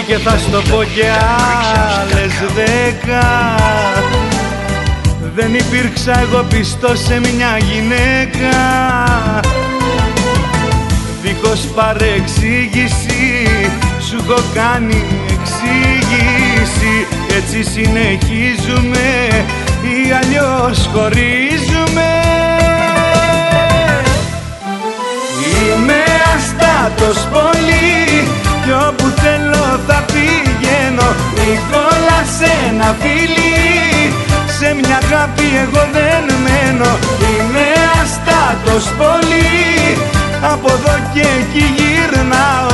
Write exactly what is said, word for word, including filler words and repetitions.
και θα στο πω κι άλλες δέκα. Δεν υπήρξα εγώ πιστός σε μια γυναίκα. Δίχως παρεξήγηση σου έχω κάνει εξήγηση. Έτσι συνεχίζουμε ή αλλιώς χωρίζουμε. Είμαι αστάτος πολύ κι όπου θέλω θα πηγαίνω. Νικόλα σε ένα φιλί, σε μια αγάπη εγώ δεν μένω. Είμαι αστάτος πολύ, από εδώ και εκεί γυρνάω.